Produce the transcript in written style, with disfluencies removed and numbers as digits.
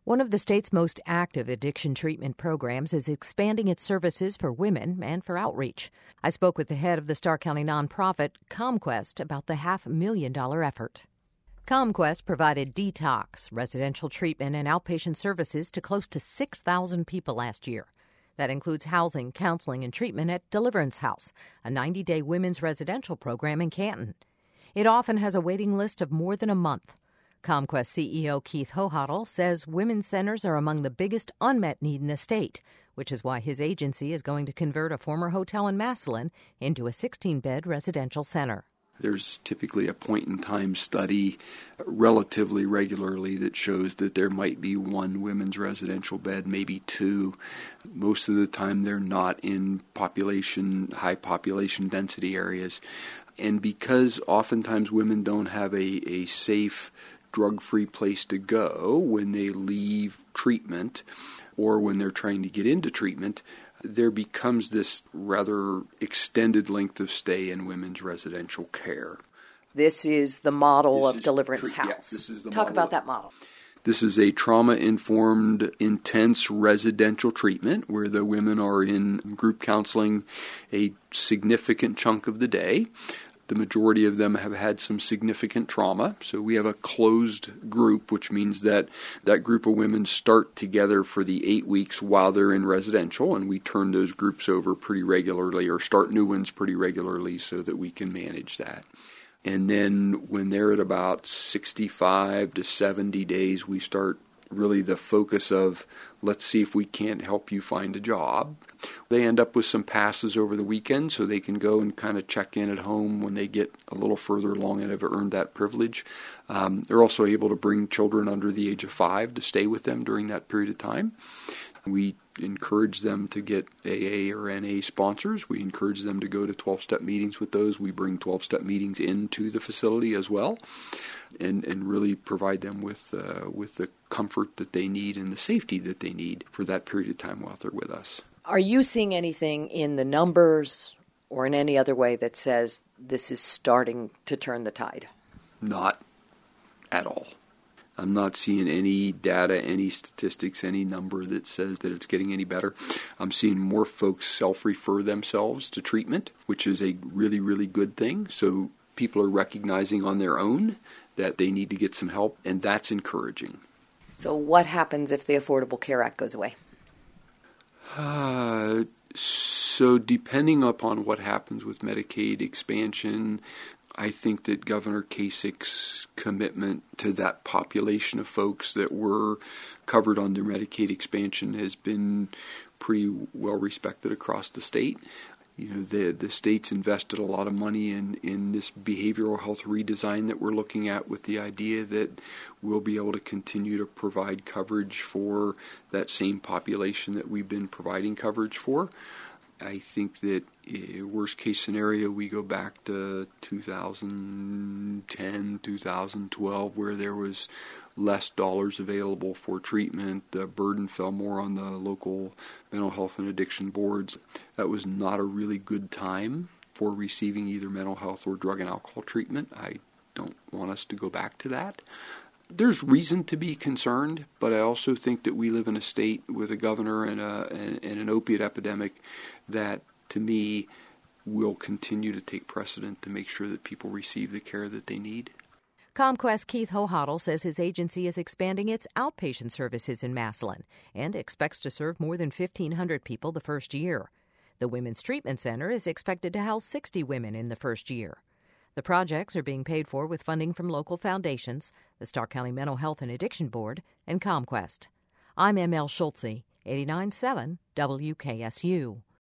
One of the state's most active addiction treatment programs is expanding its services for women and for outreach. I spoke with the head of the Starr County nonprofit, ComQuest, about the $500,000 effort. ComQuest provided detox, residential treatment, and outpatient services to close to 6,000 people last year. That includes housing, counseling, and treatment at Deliverance House, a 90-day women's residential program in Canton. It often has a waiting list of more than a month. ComQuest CEO Keith Hohotl says women's centers are among the biggest unmet need in the state, which is why his agency is going to convert a former hotel in Massillon into a 16-bed residential center. There's typically a point-in-time study relatively regularly that shows that there might be one women's residential bed, maybe two. Most of the time they're not in high population density areas. And because oftentimes women don't have a safe, drug-free place to go when they leave treatment or when they're trying to get into treatment, there becomes this rather extended length of stay in women's residential care. This is the model of Deliverance House. Yeah, this is the Talk model. about that model. This is a trauma-informed, intense residential treatment where the women are in group counseling a significant chunk of the day. The majority of them have had some significant trauma. So we have a closed group, which means that group of women start together for the 8 weeks while they're in residential, and we turn those groups over pretty regularly or start new ones pretty regularly so that we can manage that. And then when they're at about 65 to 70 days, we start really the focus of, let's see if we can't help you find a job. They end up with some passes over the weekend so they can go and kind of check in at home when they get a little further along and have earned that privilege. They're also able to bring children under the age of 5 to stay with them during that period of time. We encourage them to get AA or NA sponsors. We encourage them to go to 12-step meetings with those. We bring 12-step meetings into the facility as well, and really provide them with the comfort that they need and the safety that they need for that period of time while they're with us. Are you seeing anything in the numbers or in any other way that says this is starting to turn the tide? Not at all. I'm not seeing any data, any statistics, any number that says that it's getting any better. I'm seeing more folks self-refer themselves to treatment, which is a really, really good thing. So people are recognizing on their own that they need to get some help, and that's encouraging. So what happens if the Affordable Care Act goes away? So depending upon what happens with Medicaid expansion, I think that Governor Kasich's commitment to that population of folks that were covered under Medicaid expansion has been pretty well respected across the state. You know, the state's invested a lot of money in this behavioral health redesign that we're looking at, with the idea that we'll be able to continue to provide coverage for that same population that we've been providing coverage for. I think that worst case scenario, we go back to 2010, 2012, where there was less dollars available for treatment. The burden fell more on the local mental health and addiction boards. That was not a really good time for receiving either mental health or drug and alcohol treatment. I don't want us to go back to that. There's reason to be concerned, but I also think that we live in a state with a governor and an opiate epidemic that, to me, will continue to take precedent to make sure that people receive the care that they need. ComQuest Keith Hohotl says his agency is expanding its outpatient services in Massillon and expects to serve more than 1,500 people the first year. The Women's Treatment Center is expected to house 60 women in the first year. The projects are being paid for with funding from local foundations, the Starr County Mental Health and Addiction Board, and ComQuest. I'm M.L. Schultze, 89.7 WKSU.